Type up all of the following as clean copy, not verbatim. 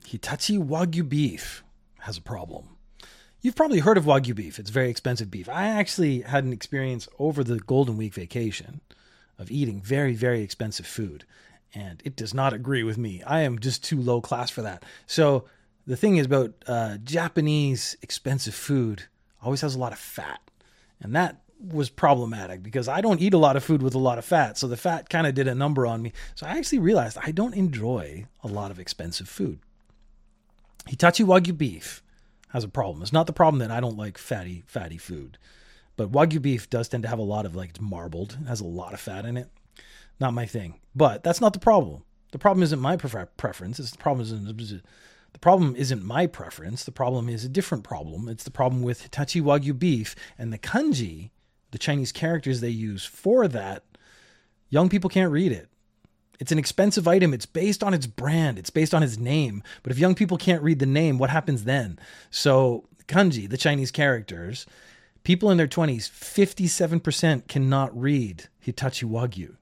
Hitachi Wagyu beef has a problem. You've probably heard of Wagyu beef. It's very expensive beef. I actually had an experience over the Golden Week vacation of eating very, very expensive food, and it does not agree with me. I am just too low class for that. So the thing is about Japanese expensive food always has a lot of fat, and that was problematic because I don't eat a lot of food with a lot of fat. So the fat kind of did a number on me. So I actually realized I don't enjoy a lot of expensive food. Hitachi Wagyu beef has a problem. It's not the problem that I don't like fatty food, but Wagyu beef does tend to have a lot of, like, it's marbled. It has a lot of fat in it. Not my thing, but that's not the problem. The problem isn't my preference. The problem isn't my preference. The problem is a different problem. It's the problem with Hitachi Wagyu beef and the kanji, the Chinese characters they use for that. Young people can't read it. It's an expensive item. It's based on its brand. It's based on its name. But if young people can't read the name, what happens then? So kanji, the Chinese characters, people in their 20s, 57% cannot read Hitachi Wagyu.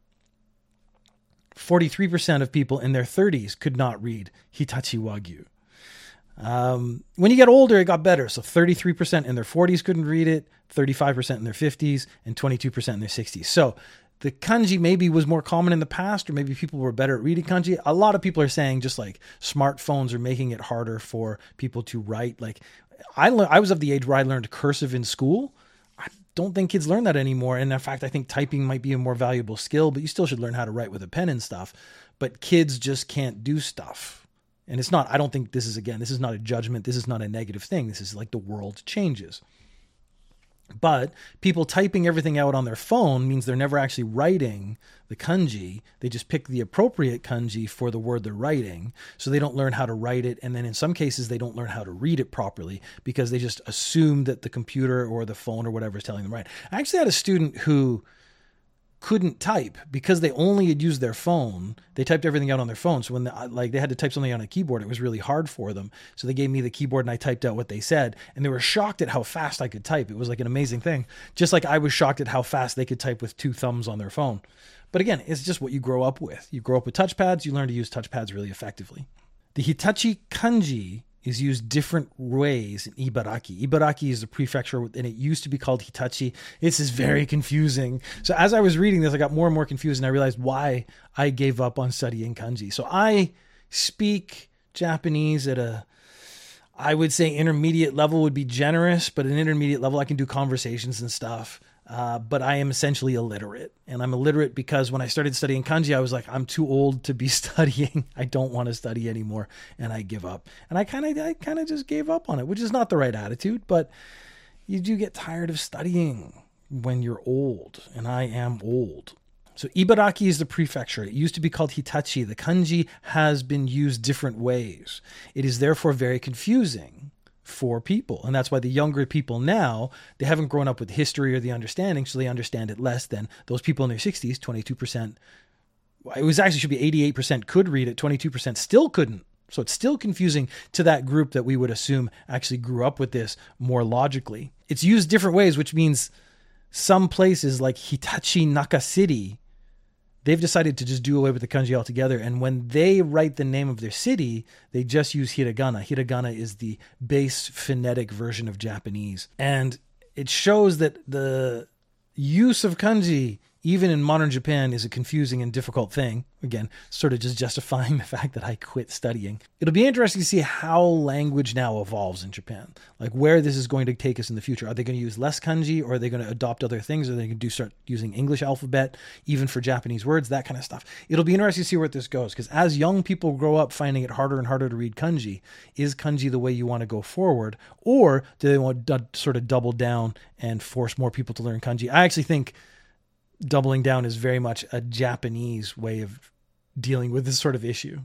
43% of people in their 30s could not read Hitachi Wagyu. When you get older, it got better. So 33% in their 40s couldn't read it, 35% in their 50s, and 22% in their 60s. So the kanji maybe was more common in the past, or maybe people were better at reading kanji. A lot of people are saying just like smartphones are making it harder for people to write. Like I was of the age where I learned cursive in school. I don't think kids learn that anymore. And in fact, I think typing might be a more valuable skill, but you still should learn how to write with a pen and stuff. But kids just can't do stuff. And it's not, I don't think this is not a judgment. This is not a negative thing. This is like the world changes. But people typing everything out on their phone means they're never actually writing the kanji. They just pick the appropriate kanji for the word they're writing. So they don't learn how to write it. And then in some cases, they don't learn how to read it properly because they just assume that the computer or the phone or whatever is telling them right. I actually had a student who couldn't type because they only had used their phone. They typed everything out on their phone. So when they had to type something on a keyboard, it was really hard for them. So they gave me the keyboard and I typed out what they said. And they were shocked at how fast I could type. It was like an amazing thing. Just like I was shocked at how fast they could type with 2 thumbs on their phone. But again, it's just what you grow up with. You grow up with touchpads. You learn to use touchpads really effectively. The Hitachi kanji is used different ways in Ibaraki. Ibaraki is the prefecture, and it used to be called Hitachi. This is very confusing. So as I was reading this, I got more and more confused, and I realized why I gave up on studying kanji. So I speak Japanese at I would say intermediate level would be generous, but at an intermediate level, I can do conversations and stuff. But I am essentially illiterate, and I'm illiterate because when I started studying kanji, I was like, I'm too old to be studying. I don't want to study anymore. And I give up, and I kind of just gave up on it, which is not the right attitude, but you do get tired of studying when you're old, and I am old. So Ibaraki is the prefecture. It used to be called Hitachi. The kanji has been used different ways. It is therefore very confusing for people. And that's why the younger people now, they haven't grown up with history or the understanding, so they understand it less than those people in their 60s, 22%. It was actually should be 88% could read it, 22% still couldn't. So it's still confusing to that group that we would assume actually grew up with this more logically. It's used different ways, which means some places like Hitachi Naka City, they've decided to just do away with the kanji altogether. And when they write the name of their city, they just use hiragana. Hiragana is the base phonetic version of Japanese. And it shows that the use of kanji, even in modern Japan, is a confusing and difficult thing. Again, sort of just justifying the fact that I quit studying. It'll be interesting to see how language now evolves in Japan, like where this is going to take us in the future. Are they going to use less kanji, or are they going to adopt other things? Are they going to start using English alphabet, even for Japanese words, that kind of stuff? It'll be interesting to see where this goes, because as young people grow up finding it harder and harder to read kanji, is kanji the way you want to go forward? Or do they want to sort of double down and force more people to learn kanji? I actually think doubling down is very much a Japanese way of dealing with this sort of issue.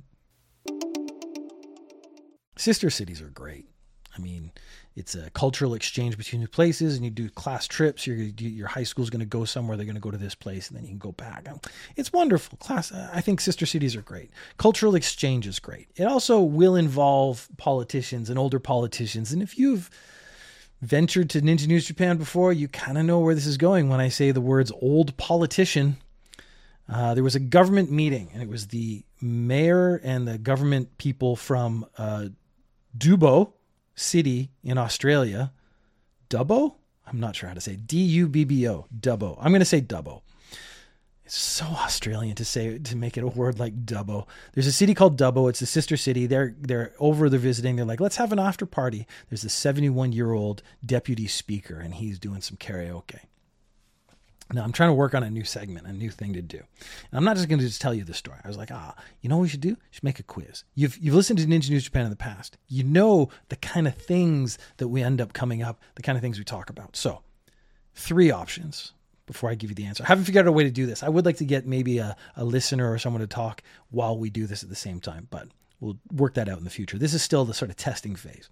Sister cities are great. I mean, it's a cultural exchange between the places, and you do class trips. Your high school is going to go somewhere. They're going to go to this place, and then you can go back. It's wonderful. I think sister cities are great. Cultural exchange is great. It also will involve politicians and older politicians. And if you've ventured to Ninja News Japan before, you kind of know where this is going when I say the words old politician. There was a government meeting, and it was the mayor and the government people from Dubbo City in Australia. Dubbo? I'm not sure how to say it. Dubbo. Dubbo. I'm going to say Dubbo. It's so Australian to make it a word like Dubbo. There's a city called Dubbo. It's a sister city. They're over. They're visiting. They're like, let's have an after party. There's a 71-year-old deputy speaker, and he's doing some karaoke. Now, I'm trying to work on a new segment, a new thing to do. And I'm not just going to just tell you the story. I was like, you know what we should do? We should make a quiz. You've listened to Ninja News Japan in the past. You know the kind of things that we end up coming up, the kind of things we talk about. So 3 options before I give you the answer. I haven't figured out a way to do this. I would like to get maybe a listener or someone to talk while we do this at the same time, but we'll work that out in the future. This is still the sort of testing phase.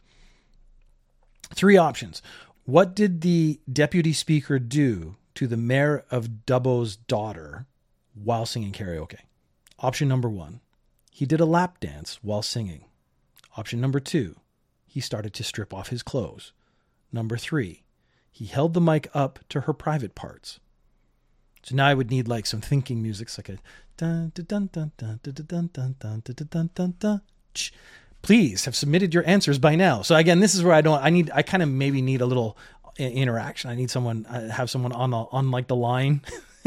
3 options. What did the deputy speaker do to the mayor of Dubbo's daughter while singing karaoke? Option number 1, he did a lap dance while singing. Option number 2, he started to strip off his clothes. Number 3, he held the mic up to her private parts. So now I would need like some thinking music, like a dun dun dun dun dun dun dun dun dun dun dun dun dun. Please have submitted your answers by now. So again, this is where I kind of maybe need a little interaction. I need someone, have someone on like the line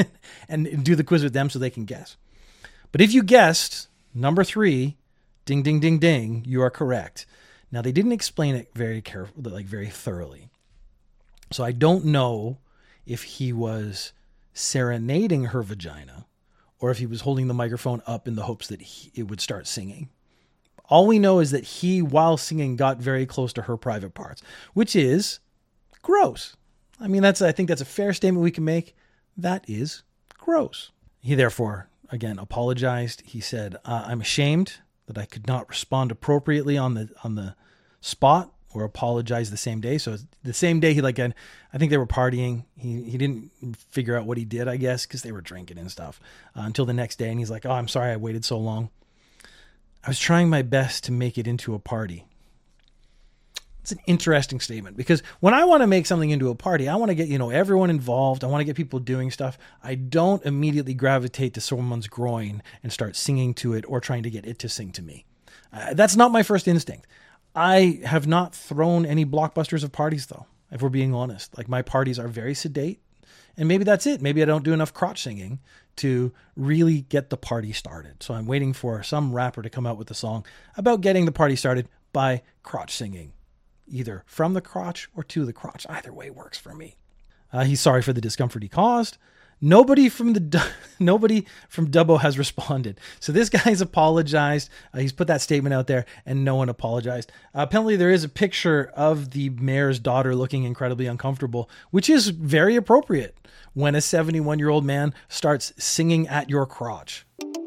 and do the quiz with them so they can guess. But if you guessed number 3, ding, ding, ding, ding, you are correct. Now they didn't explain it very carefully, like very thoroughly. So I don't know if he was serenading her vagina or if he was holding the microphone up in the hopes that it would start singing. All we know is that he, while singing, got very close to her private parts, which is gross. I mean, I think that's a fair statement we can make. That is gross. He therefore, again, apologized. He said, I'm ashamed that I could not respond appropriately on the spot or apologize the same day. So the same day I think they were partying. He didn't figure out what he did, I guess, because they were drinking and stuff until the next day. And he's like, I'm sorry I waited so long. I was trying my best to make it into a party. It's an interesting statement because when I want to make something into a party, I want to get, everyone involved. I want to get people doing stuff. I don't immediately gravitate to someone's groin and start singing to it or trying to get it to sing to me. That's not my first instinct. I have not thrown any blockbusters of parties though, if we're being honest. Like my parties are very sedate and maybe that's it. Maybe I don't do enough crotch singing to really get the party started. So I'm waiting for some rapper to come out with a song about getting the party started by crotch singing. Either from the crotch or to the crotch. Either way works for me. He's sorry for the discomfort he caused. Nobody from Dubbo has responded. So this guy's apologized. He's put that statement out there and no one apologized. Apparently there is a picture of the mayor's daughter looking incredibly uncomfortable, which is very appropriate when a 71-year-old man starts singing at your crotch.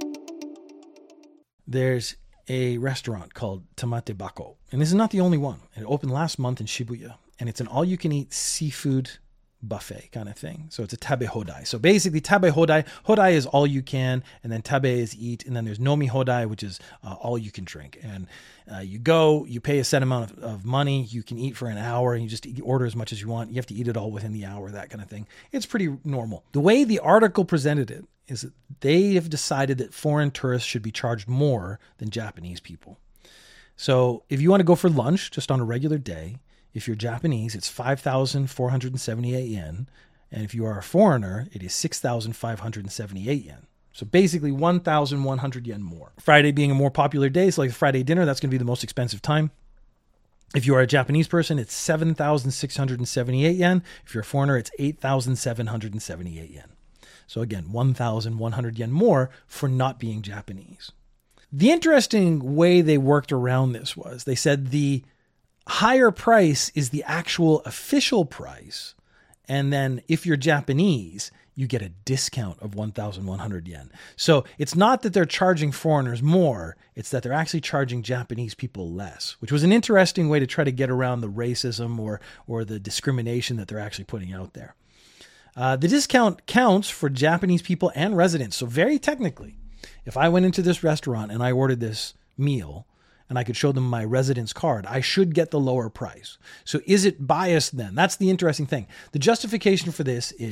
There's a restaurant called Tamate Bako. And this is not the only one. It opened last month in Shibuya. And it's an all-you-can-eat seafood buffet kind of thing. So it's a tabe hodai. So basically tabe hodai is all you can, and then tabe is eat, and then there's nomi hodai, which is all you can drink. And you pay a set amount of money, you can eat for an hour, and you just order as much as you want. You have to eat it all within the hour, that kind of thing. It's pretty normal. The way the article presented it is that they have decided that foreign tourists should be charged more than Japanese people. So if you want to go for lunch just on a regular day, if you're Japanese, it's 5,478 yen. And if you are a foreigner, it is 6,578 yen. So basically 1,100 yen more. Friday being a more popular day, so like Friday dinner, that's going to be the most expensive time. If you are a Japanese person, it's 7,678 yen. If you're a foreigner, it's 8,778 yen. So again, 1,100 yen more for not being Japanese. The interesting way they worked around this was they said the higher price is the actual official price. And then if you're Japanese, you get a discount of 1,100 yen. So it's not that they're charging foreigners more, it's that they're actually charging Japanese people less, which was an interesting way to try to get around the racism or the discrimination that they're actually putting out there. The discount counts for Japanese people and residents. So very technically, if I went into this restaurant and I ordered this meal, and I could show them my residence card, I should get the lower price. So is it biased then? That's the interesting thing. The justification for this is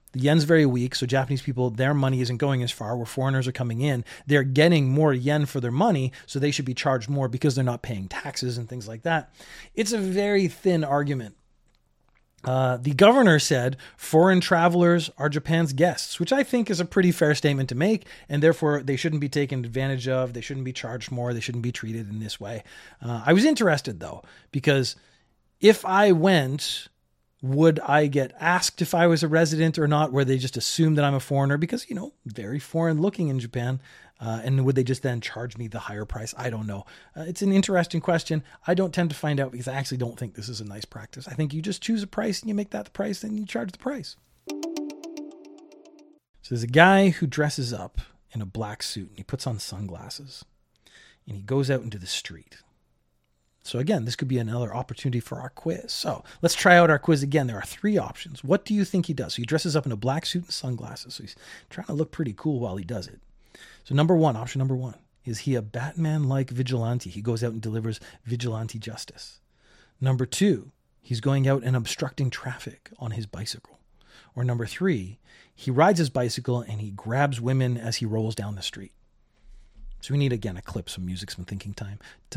The yen's very weak, so Japanese people, their money isn't going as far where foreigners are coming in. They're getting more yen for their money, so they should be charged more because they're not paying taxes and things like that. It's a very thin argument. The governor said foreign travelers are Japan's guests, which I think is a pretty fair statement to make, and therefore they shouldn't be taken advantage of. They shouldn't be charged more. They shouldn't be treated in this way. I was interested, though, because if I went, would I get asked if I was a resident or not? Where they just assume that I'm a foreigner because, very foreign looking in Japan. And would they just then charge me the higher price? I don't know. It's an interesting question. I don't tend to find out because I actually don't think this is a nice practice. I think you just choose a price and you make that the price and you charge the price. So there's a guy who dresses up in a black suit and he puts on sunglasses and he goes out into the street. So again, this could be another opportunity for our quiz. So let's try out our quiz again. There are 3 options. What do you think he does? So he dresses up in a black suit and sunglasses. So he's trying to look pretty cool while he does it. So option number one, is he a Batman-like vigilante? He goes out and delivers vigilante justice. Number 2, he's going out and obstructing traffic on his bicycle. Or number 3, he rides his bicycle and he grabs women as he rolls down the street. So we need, again, a clip, some music, some thinking time.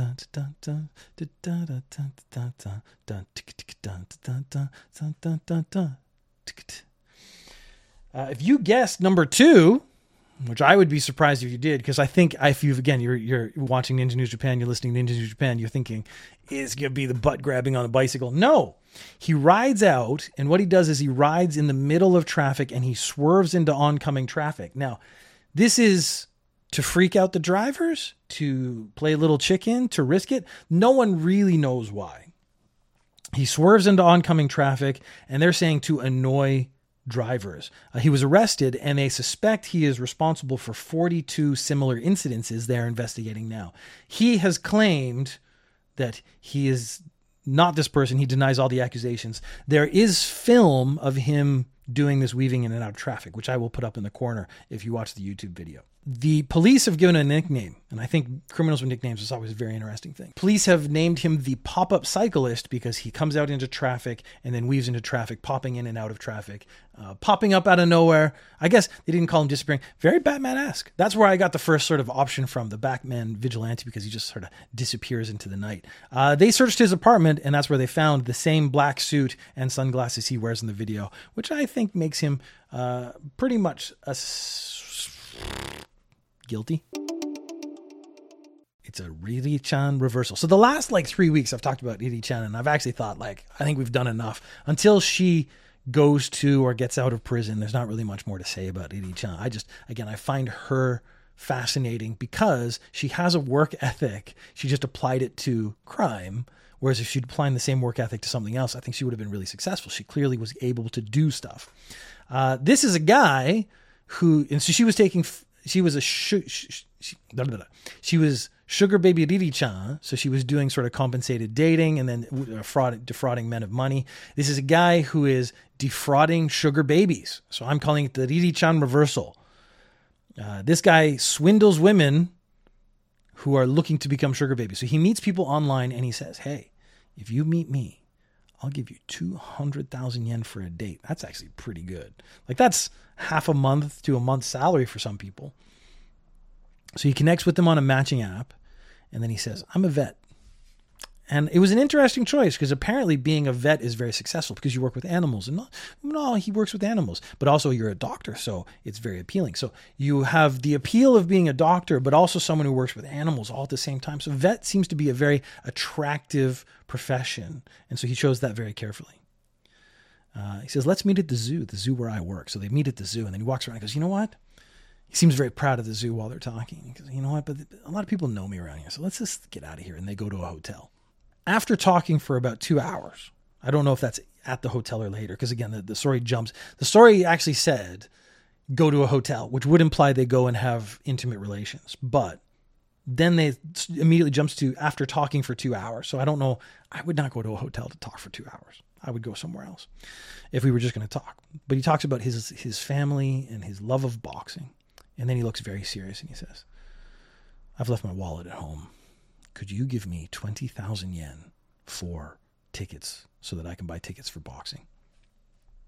If you guessed number 2, which I would be surprised if you did, because I think if you've, again, you're watching Ninja News Japan, you're listening to Ninja News Japan, you're thinking, is going to be the butt grabbing on a bicycle. No, he rides out, and what he does is he rides in the middle of traffic and he swerves into oncoming traffic. Now, this is to freak out the drivers, to play a little chicken, to risk it. No one really knows why. He swerves into oncoming traffic, and they're saying to annoy drivers. He was arrested, and they suspect he is responsible for 42 similar incidences they're investigating now. He has claimed that he is not this person. He denies all the accusations. There is film of him doing this weaving in and out of traffic, which I will put up in the corner if you watch the YouTube video. The police have given a nickname, and I think criminals with nicknames is always a very interesting thing. Police have named him the pop-up cyclist because he comes out into traffic and then weaves into traffic, popping in and out of traffic, popping up out of nowhere. I guess they didn't call him disappearing. Very Batman-esque. That's where I got the first sort of option from, the Batman vigilante, because he just sort of disappears into the night. They searched his apartment, and that's where they found the same black suit and sunglasses he wears in the video, which I think makes him pretty much guilty. It's a Riri-chan reversal. So the last 3 weeks I've talked about Riri-chan, and I've actually thought I think we've done enough. Until she goes to or gets out of prison, there's not really much more to say about Riri-chan. I find her fascinating because she has a work ethic. She just applied it to crime. Whereas if she'd applied the same work ethic to something else, I think she would have been really successful. She clearly was able to do stuff. This is a guy who, and so she was taking, she was sugar baby Riri-chan. So she was doing sort of compensated dating and then defrauding men of money. This is a guy who is defrauding sugar babies. So I'm calling it the Riri-chan reversal. This guy swindles women who are looking to become sugar babies. So he meets people online and he says, hey, if you meet me, I'll give you 200,000 yen for a date. That's actually pretty good. That's half a month to a month's salary for some people. So he connects with them on a matching app. And then he says, I'm a vet. And it was an interesting choice because apparently being a vet is very successful because you work with animals. And no, he works with animals, but also you're a doctor. So it's very appealing. So you have the appeal of being a doctor, but also someone who works with animals all at the same time. So vet seems to be a very attractive profession. And so he chose that very carefully. He says, let's meet at the zoo where I work. So they meet at the zoo and then he walks around and goes, you know what? He seems very proud of the zoo while they're talking. He goes, you know what? But a lot of people know me around here. So let's just get out of here. And they go to a hotel. After talking for about 2 hours, I don't know if that's at the hotel or later, because again, the story jumps. The story actually said, go to a hotel, which would imply they go and have intimate relations. But then they immediately jumps to after talking for 2 hours. So I don't know. I would not go to a hotel to talk for 2 hours. I would go somewhere else if we were just going to talk. But he talks about his family and his love of boxing. And then he looks very serious and he says, I've left my wallet at home. Could you give me 20,000 yen for tickets so that I can buy tickets for boxing?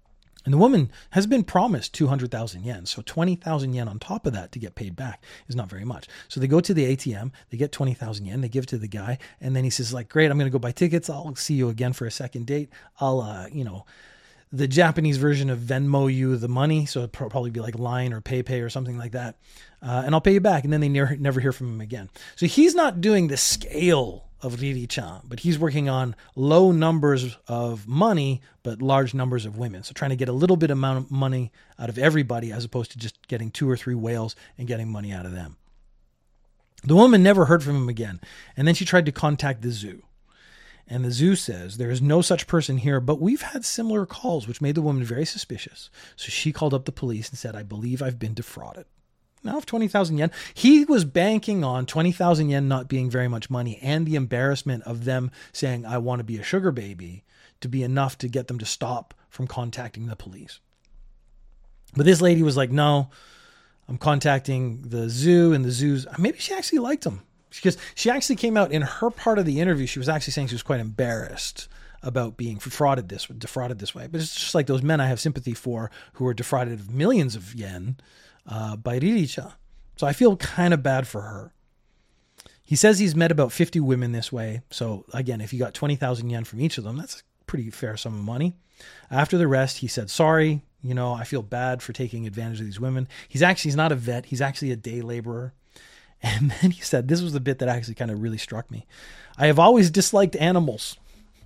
And the woman has been promised 200,000 yen. So 20,000 yen on top of that to get paid back is not very much. So they go to the ATM, they get 20,000 yen, they give it to the guy. And then he says like, great, I'm going to go buy tickets. I'll see you again for a second date. I'll, the Japanese version of Venmo you the money. So it'd probably be like Line or PayPay or something like that. And I'll pay you back. And then they never hear from him again. So he's not doing the scale of Riri-chan, but he's working on low numbers of money, but large numbers of women. So trying to get a little bit amount of money out of everybody as opposed to just getting 2 or 3 whales and getting money out of them. The woman never heard from him again. And then she tried to contact the zoo. And the zoo says, there is no such person here, but we've had similar calls, which made the woman very suspicious. So she called up the police and said, I believe I've been defrauded. Now of 20,000 yen. He was banking on 20,000 yen not being very much money and the embarrassment of them saying, I want to be a sugar baby, to be enough to get them to stop from contacting the police. But this lady was like, no, I'm contacting the zoo, and the zoo's, maybe she actually liked him. Because she actually came out in her part of the interview, she was actually saying she was quite embarrassed about being defrauded this way. But it's just like those men I have sympathy for who are defrauded of millions of yen by Riri-chan. So I feel kind of bad for her. He says he's met about 50 women this way. So again, if you got 20,000 yen from each of them, that's a pretty fair sum of money. After the rest, he said, sorry, I feel bad for taking advantage of these women. He's not a vet. He's actually a day laborer. And then he said, this was the bit that actually kind of really struck me. I have always disliked animals.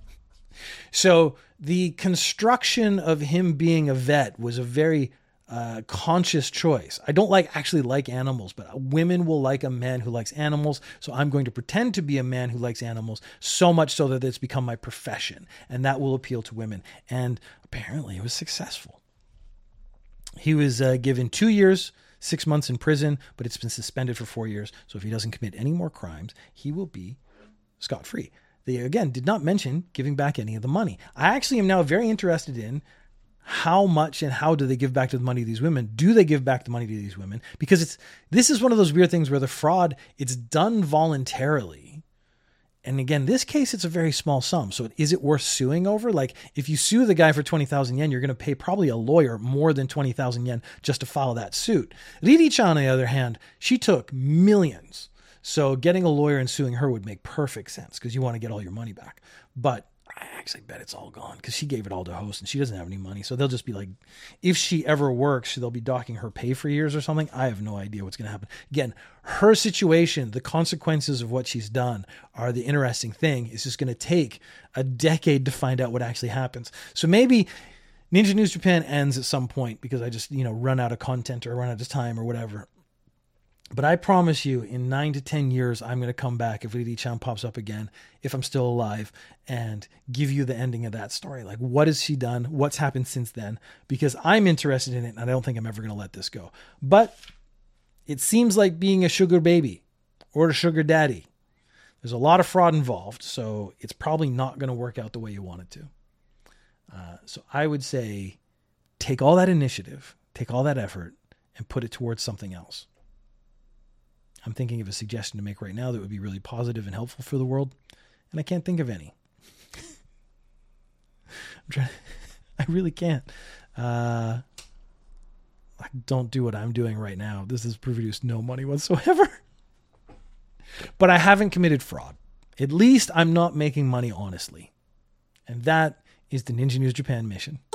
So the construction of him being a vet was a very conscious choice. I don't actually like animals, but women will like a man who likes animals. So I'm going to pretend to be a man who likes animals, so much so that it's become my profession, and that will appeal to women. And apparently it was successful. He was given 2 years, 6 months in prison, but it's been suspended for 4 years. So if he doesn't commit any more crimes, he will be scot-free. They, again, did not mention giving back any of the money. I actually am now very interested in how much and how do they give back to the money to these women? Do they give back the money to these women? Because this is one of those weird things where the fraud, it's done voluntarily. And again, this case, it's a very small sum. So is it worth suing over? Like if you sue the guy for 20,000 yen, you're going to pay probably a lawyer more than 20,000 yen just to file that suit. Riri-chan, on the other hand, she took millions. So getting a lawyer and suing her would make perfect sense because you want to get all your money back. But I actually bet it's all gone because she gave it all to Host and she doesn't have any money. So they'll just be like, if she ever works, they'll be docking her pay for years or something. I have no idea what's going to happen. Again, her situation, the consequences of what she's done are the interesting thing. It's just going to take a decade to find out what actually happens. So maybe Ninja News Japan ends at some point because I just, run out of content or run out of time or whatever. But I promise you, in 9 to 10 years, I'm going to come back if Riri-chan pops up again, if I'm still alive, and give you the ending of that story. Like, what has she done? What's happened since then? Because I'm interested in it, and I don't think I'm ever going to let this go. But it seems like being a sugar baby or a sugar daddy. There's a lot of fraud involved, so it's probably not going to work out the way you want it to. So I would say take all that initiative, take all that effort, and put it towards something else. I'm thinking of a suggestion to make right now that would be really positive and helpful for the world, and I can't think of any. I really can't. I don't do what I'm doing right now. This has produced no money whatsoever. But I haven't committed fraud. At least I'm not making money honestly. And that is the Ninja News Japan mission.